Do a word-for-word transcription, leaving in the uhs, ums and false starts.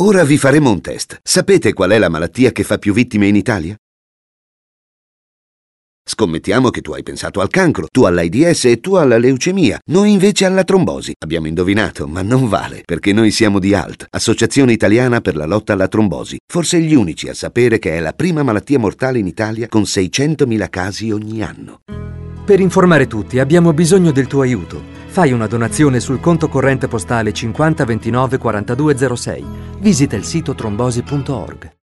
Ora vi faremo un test. Sapete qual è la malattia che fa più vittime in Italia? Scommettiamo che tu hai pensato al cancro, tu all'AIDS e tu alla leucemia. Noi invece alla trombosi. Abbiamo indovinato, ma non vale, perché noi siamo di A L T, Associazione Italiana per la lotta alla trombosi. Forse gli unici a sapere che è la prima malattia mortale in Italia con seicentomila casi ogni anno. Per informare tutti abbiamo bisogno del tuo aiuto. Fai una donazione sul conto corrente postale cinquanta ventinove quarantadue zero sei. Visita il sito trombosi punto org.